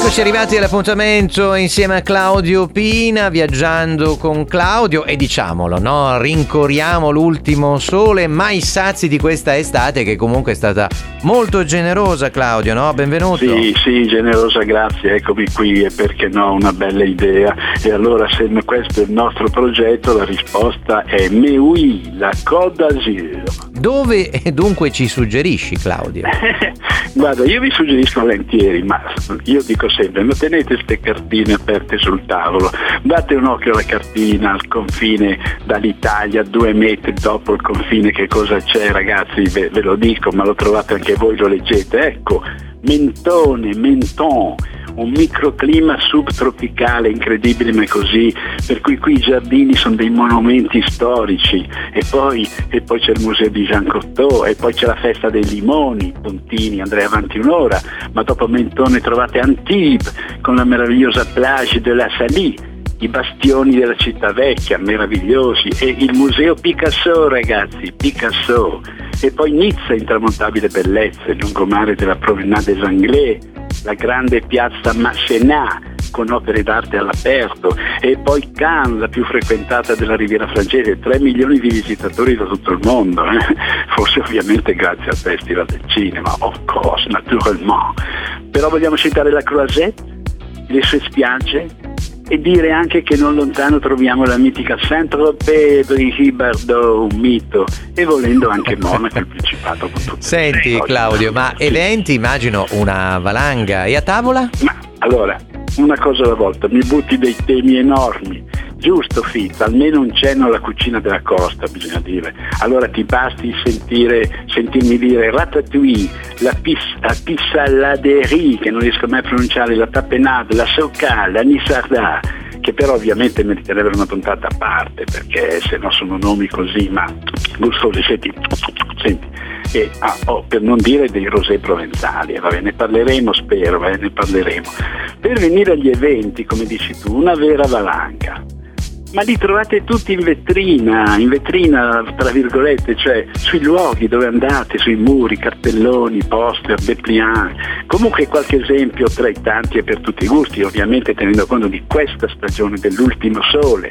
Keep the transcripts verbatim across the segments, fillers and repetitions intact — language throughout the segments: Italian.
Eccoci arrivati all'appuntamento insieme a Claudio Pina, viaggiando con Claudio e diciamolo, no? Rincorriamo l'ultimo sole, mai sazi di questa estate che comunque è stata molto generosa, Claudio, no? Benvenuto. Sì, sì, generosa, grazie, eccomi qui e perché no, una bella idea. E allora se questo è il nostro progetto, la risposta è Mais oui, la Côte d'Azur. Dove e dunque ci suggerisci, Claudio? Guarda, io vi suggerisco volentieri, ma io dico sempre, non tenete queste cartine aperte sul tavolo, date un occhio alla cartina, al confine dall'Italia, due metri dopo il confine, che cosa c'è, ragazzi, ve, ve lo dico, ma lo trovate anche voi, lo leggete, ecco, Mentone, Menton, un microclima subtropicale incredibile, ma è così, per cui qui i giardini sono dei monumenti storici, e poi, e poi c'è il museo di Jean Cocteau, e poi c'è la festa dei limoni, Pontini, andrei avanti un'ora, ma dopo Mentone trovate Antibes con la meravigliosa plage de la Salie, i bastioni della città vecchia meravigliosi, e il museo Picasso, ragazzi, Picasso, e poi Nizza, intramontabile bellezza, il lungomare della Promenade des Anglais, la grande piazza Masséna con opere d'arte all'aperto, e poi Cannes, la più frequentata della Riviera francese, tre milioni di visitatori da tutto il mondo, eh? Forse ovviamente grazie al Festival del Cinema, of course, naturellement. Però vogliamo citare la Croisette, le sue spiagge, e dire anche che non lontano troviamo la mitica Saint-Tropez, Brigitte Bardot, un mito, e volendo anche Monaco, il Principato con tutte. Senti le Claudio, ma sì. Eventi, immagino una valanga, e a tavola? Ma allora, una cosa alla volta, mi butti dei temi enormi. Giusto, Fitz, almeno un cenno alla cucina della costa, bisogna dire. Allora ti basti sentire, sentirmi dire ratatouille, la, pis, la pissaladerie, che non riesco mai a pronunciare, la tapenade, la socale, la nissarda, che però ovviamente meriterebbero una puntata a parte, perché se no sono nomi così, ma gustosi, senti, senti. E, ah, oh, per non dire dei rosé provenzali, va bene, ne parleremo, spero, eh, ne parleremo. Per venire agli eventi, come dici tu, una vera valanga. Ma li trovate tutti in vetrina, in vetrina tra virgolette, cioè sui luoghi dove andate, sui muri, cartelloni, poster, dépliant. Comunque qualche esempio tra i tanti e per tutti i gusti, ovviamente tenendo conto di questa stagione dell'ultimo sole.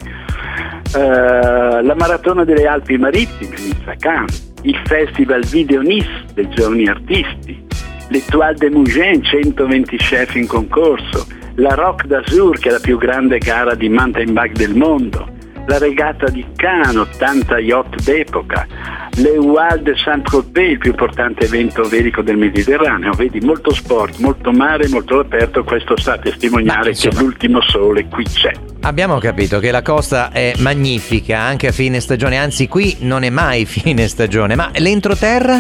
Uh, la Maratona delle Alpi Marittime, Nizza Cannes, il Festival Video Nice dei giovani artisti, l'Étoile de Mougins, centoventi chef in concorso, la Rock d'Azur, che è la più grande gara di mountain bike del mondo, la regata di Cannes, ottanta yacht d'epoca, l'Étoile de Saint-Tropez, il più importante evento velico del Mediterraneo. Vedi, molto sport, molto mare, molto aperto, questo sta a testimoniare che l'ultimo sole qui c'è. Abbiamo capito che la costa è magnifica anche a fine stagione, anzi qui non è mai fine stagione, ma l'entroterra?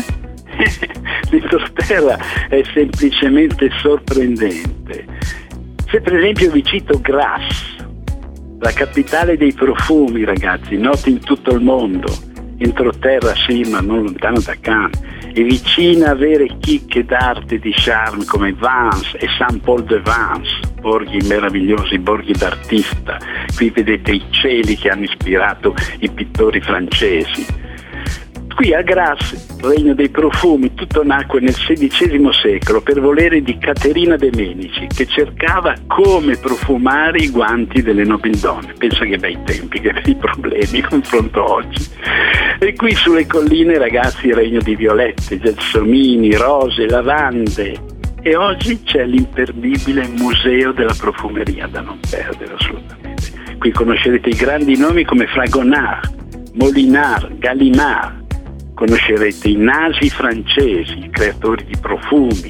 L'entroterra è semplicemente sorprendente. Se per esempio vi cito Grasse, la capitale dei profumi, ragazzi, noti in tutto il mondo, entroterra sì, ma non lontano da Cannes, e vicina a vere chicche d'arte di charme come Vence e Saint-Paul-de-Vence, borghi meravigliosi, borghi d'artista. Qui vedete i cieli che hanno ispirato i pittori francesi. Qui a Grasse, regno dei profumi, tutto nacque nel sedicesimo secolo per volere di Caterina de' Medici, che cercava come profumare i guanti delle nobildonne. Pensa che bei tempi, che bei problemi confronto oggi. E qui sulle colline, ragazzi, regno di violette, gelsomini, rose, lavande. E oggi c'è l'imperdibile museo della profumeria da non perdere assolutamente. Qui conoscerete i grandi nomi come Fragonard, Molinard, Gallimard. Conoscerete i nasi francesi, creatori di profumi,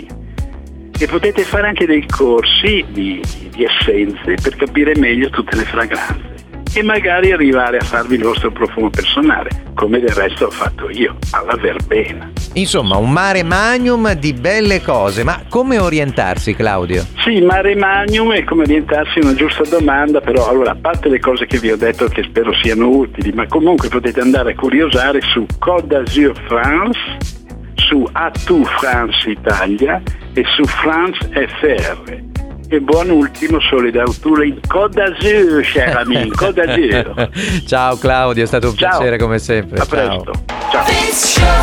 e potete fare anche dei corsi di, di essenze per capire meglio tutte le fragranze e magari arrivare a farvi il vostro profumo personale, come del resto ho fatto io, alla verbena. Insomma, un mare magnum di belle cose, ma come orientarsi, Claudio? Sì, mare magnum è come orientarsi, una giusta domanda, però allora, a parte le cose che vi ho detto che spero siano utili, ma comunque potete andare a curiosare su Côte d'Azur France, su Atout France Italia e su France F R. E buon ultimo sole d'autunno in Côte d'Azur, cher ami, Côte d'Azur. Ciao Claudio, è stato un Ciao. piacere come sempre. A Ciao. presto. Ciao.